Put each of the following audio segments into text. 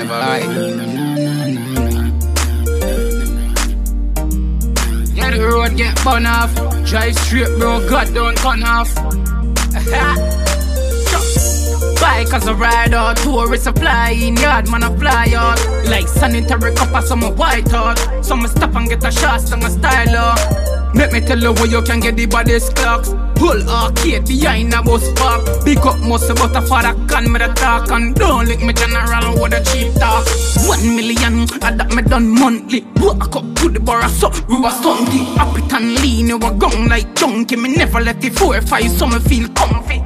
never lie. Yeah, the road get burn off. Drive straight, bro, God don't turn off. Bike as a ride out, tourists a flying yard, man a fly out. Like sanitary cup or some white out. Some stop and get a shot on a style out. Make me tell you where you can get the body's clocks. Pull arcade behind a bus park. Big up most about a father can me the talk. And don't lick me general with a cheap talk. 1 million, I that me done monthly. Walk up to the bar so we was Sunday. Up it and lean, you were gone like junkie. Me never let the 4-5 so me feel comfy.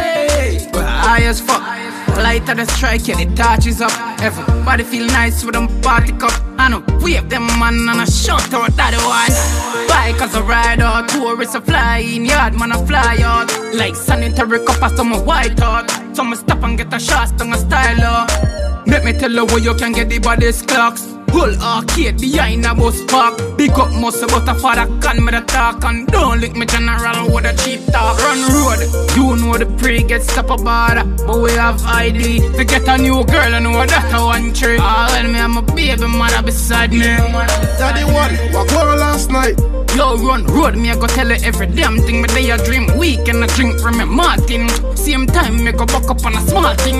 Hey, high as fuck. Light of the strike, yeah, the torch is up. Everybody feel nice with them party cup. I know, wave them man and a shot out that one. Bike as a ride out, tourists a flying yard, man a fly out. Like sanitary cup or some white out. Some stop and get a shot on a style out. Make me tell you where you can get the body's clocks. Whole arcade behind a bus park. Big up most about a father can me the talk. And don't lick me general with a cheap talk. Run road, you know the pre get stop a border. But we have ID to get a new girl and know that I want tree. Well, me and my baby mother beside me. Daddy one, what go last night? Yo, run road, me I go tell her every damn thing. Me day a dream week and I drink from me Martin. Same time me go back up on a small thing.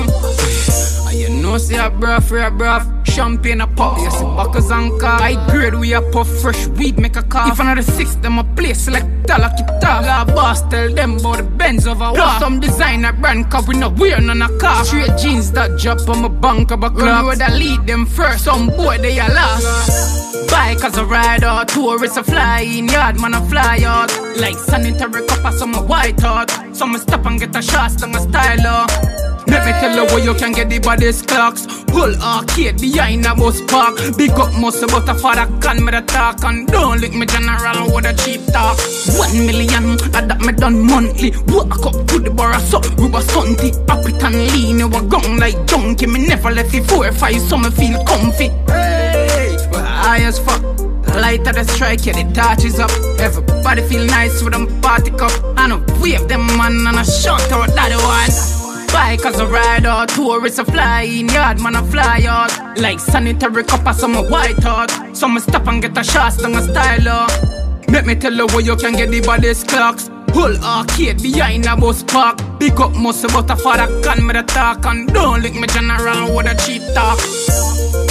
And you know say a bruv, champagne a pop. You see buckles and car. High grade we a puff fresh weed make a car. If another six them a play select dollar guitar. La boss tell them about the Benz over war. Some designer brand cause we no wear none a car. Straight jeans that drop on my bank of a clock. Road I lead them first, some boy they a last. Bike as a ride out, tourists a flying yard, man a fly out. Like sanitary cup or some white out. Some stop and get a shot on a style out. Let me tell you where you can get the body's clocks. Whole arcade behind a bus park. Big up most about a father can me the talk. And don't lick me general with a cheap talk. 1 million, I that me done monthly. Walk up to the bar so we was Sunday. Up it and lean, you were gone like junkie. Me never left the 4-5 so me feel comfy. Hey, high as fuck. Light of the strike, yeah, the torch is up. Everybody feel nice with them party cup. I know, wave them man and a shot out that one. Bike as a ride out, tourists a flying yard, man a fly out. Like sanitary cup or some white out. Some stop and get a shot on a style out. Let me tell you where you can get the body's clocks. Whole arcade behind a bus park. Big up most about a father can me the talk. And don't lick me general with a cheap talk.